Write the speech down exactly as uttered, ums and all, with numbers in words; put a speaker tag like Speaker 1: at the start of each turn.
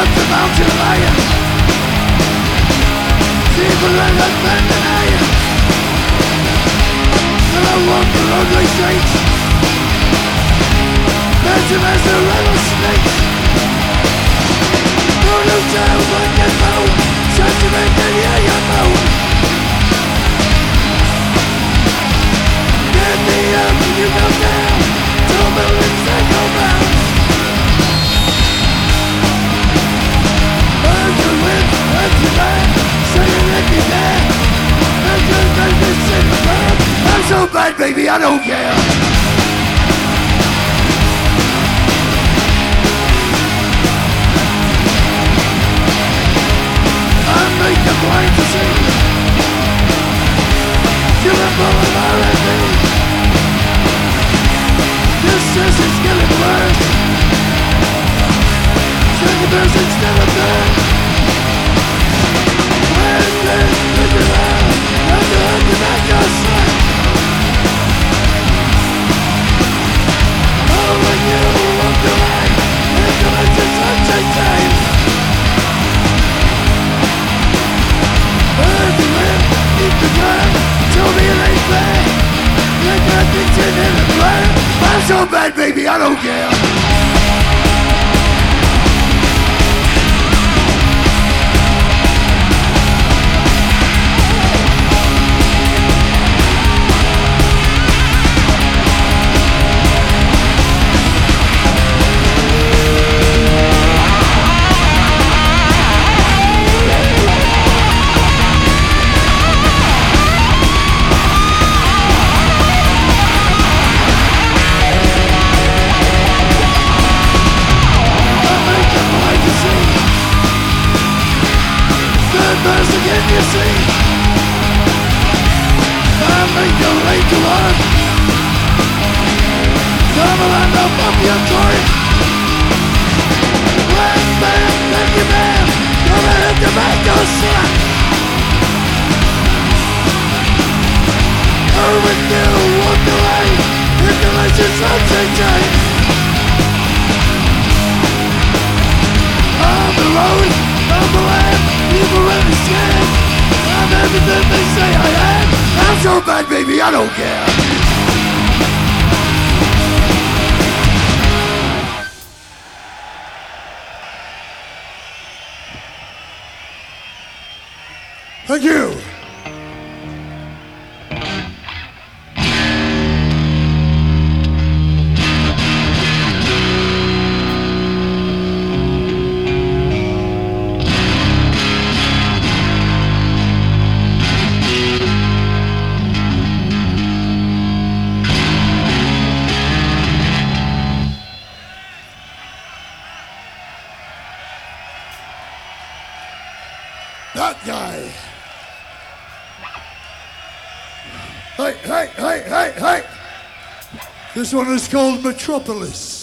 Speaker 1: up the mountain lion. People in the Pandemonium. And I walk the ugly streets. Mention as the rattlesnakes. Go to jail when you know. Shut you make it, yeah, you know. Get me up when you go down. Two buildings that go round. Burn your lips, hurt your mind. Say it if you can. And you make me shit burn. I'm so bad, baby, I don't care. I make you blind to see. Killing full of R and B. This is it's getting worse. Second verse instead of third. When this is around, and you're looking at your son. Oh, when you walk away, into the sunshine time. Where's the wind? Eat the ground. Show me an ain't bad. You got things in the blood. I'm so bad, baby, I don't care. Again, you see, I make you late to work. Come on, up up your court. When man, then you man, come ahead to make your son. Oh, when you walk away, if you let your sunset shine. On the road, on the land. People understand. I'm everything they say I am. I'm so bad, baby, I don't care. Thank you. That guy. Hey, hey, hey, hey, hey. This one is called Metropolis.